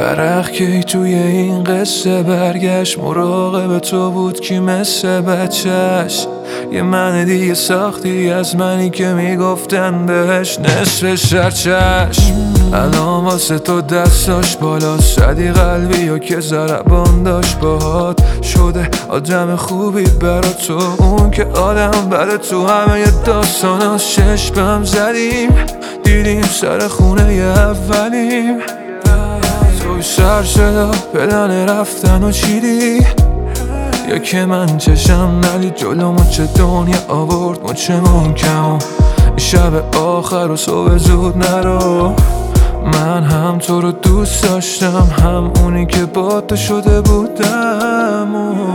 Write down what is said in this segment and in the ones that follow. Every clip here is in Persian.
ورق کی توی این قصه برگشت، مراقب تو بود کی مثل بچهش. یه من دیگه ساختی از منی که میگفتن بهش نصف شرچشم. الان واسه تو دستاش بالا صدی قلبی و که ضربان داشت باهات شده آدم خوبی برا تو، اون که آدم بده. تو همه داستاناش چشمم زدیم، دیدیم سر خونه اولیم. توی سر شد پلن رفتن و چیدی، یا که من چشم ندید جلومو چه دنیا آورد مچمون کم. شب آخر و صبح زود نرو، من هم تو رو دوست داشتم، هم اونی که با تو شده بودم.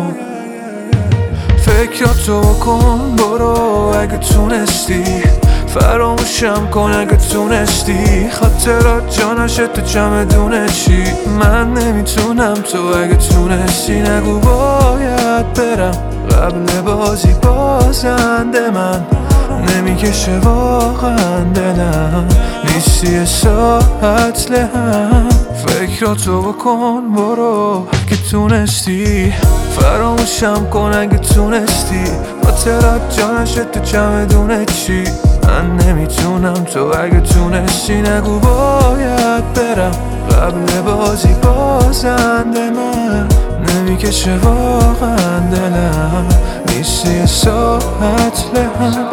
فکراتو کن برو اگه تونستی، فراموشم کن اگه تونستی. خاطرات جانشه تو چمدونه چی؟ من نمیتونم، تو اگه تونستی نگو باید برم. قبل بازی بازنده من نمیکشه واقعا دلم، نیستی ساعت لهم. فکراتو بکن برو اگه تونستی، فراموشم کن اگه تونستی. خاطرات جانشه تو چمدونه چی؟ من نمیتونم، تو اگه تونستی نگو باید برم. قبل بازی بازنده من نمیکشه واقعا دلم، نیستی ساعت لهم.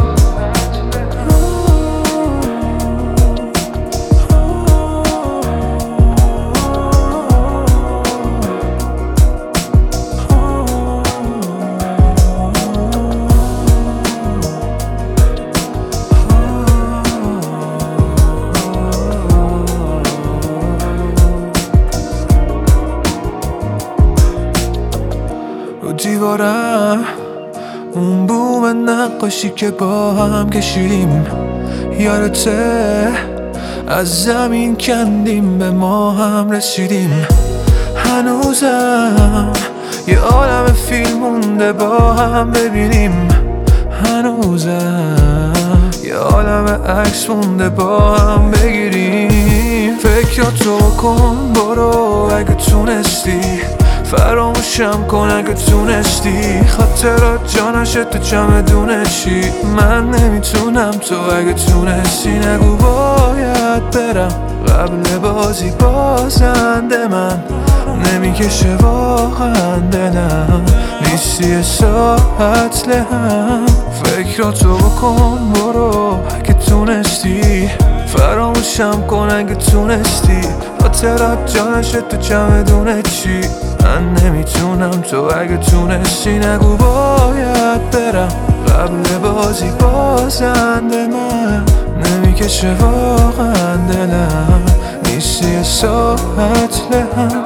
دیوارم اون بوم نقاشی که با هم کشیدیم، یادته از زمین کندیم به ما هم رسیدیم. هنوزم یه عالم فیلم مونده با هم ببینیم، هنوزم یه عالم عکس مونده با هم بگیریم. فکراتو کن برو اگه تونستی، فراموشم کن اگه تونستی. خاطرات جانشه تو چمدونه چی؟ من نمیتونم، تو اگه تونستی نگو باید برم. قبل بازی بازنده من نمیکشه واقعا دلم، نیستی ساعت لهم. فکراتو بکن برو اگه تونستی، فراموشم کن اگه تونستی. خاطرات جانشه تو چمدونه چی؟ من نمیتونم، تو اگه تونستی نگو باید برم. قبل بازی بازنده من نمیکشه واقعا دلم، نیستی ساعت لهم.